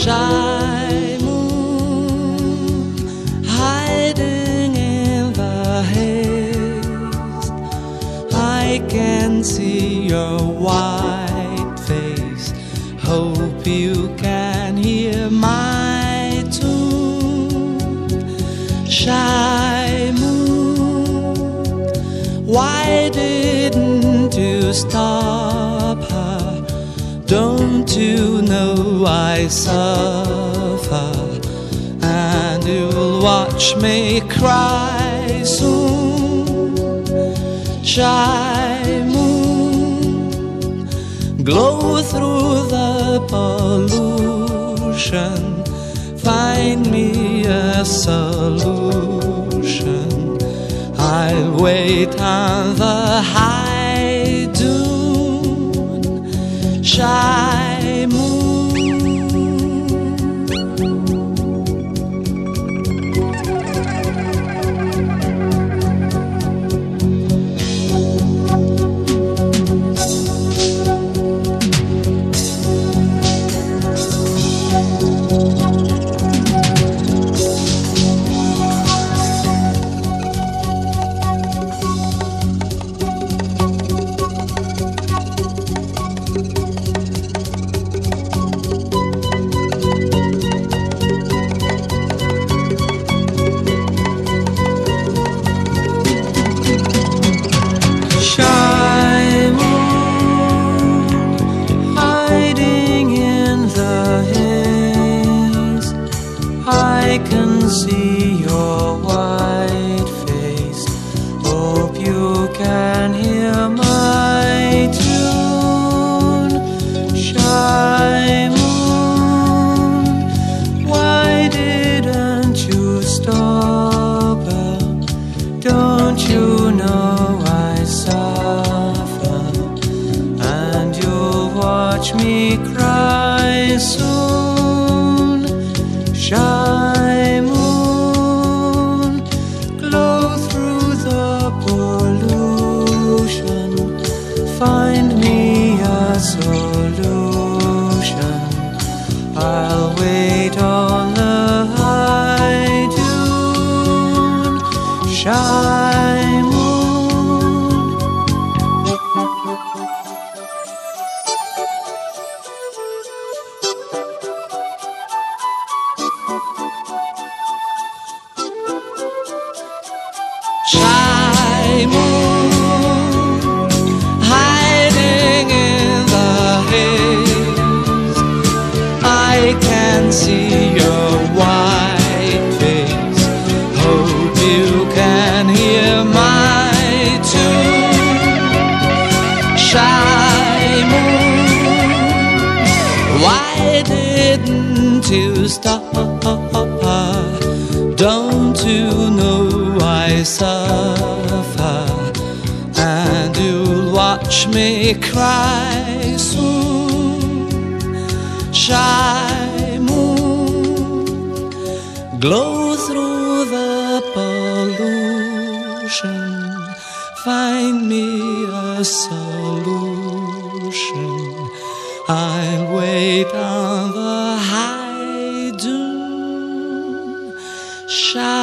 Shy moon hiding in the haze, I can see your white face. Hope you can hear my tune. Shy moon, why didn't you stop her? Don't you know I suffer, and you'll watch me cry soon. Shy moon, glow through the pollution, find me a solution. I'll wait on the high dune. Shy moon. I can see your white face. Hope you can hear my tune. Shy moon, why didn't you stop her? Don't you know I suffer, and you'll watch me cry soon. Shy moon, glow through the pollution, find me a solution. I'll wait on the high dune. Shy moon. Shy moon, hiding in the haze, I can see your white face. Hope you can hear my tune. Shy moon, why didn't you stop her? Don't you know I suffer, and you'll watch me cry soon. Shy moon, glow through the pollution, find me a solution. I'll wait on the high dune. Shy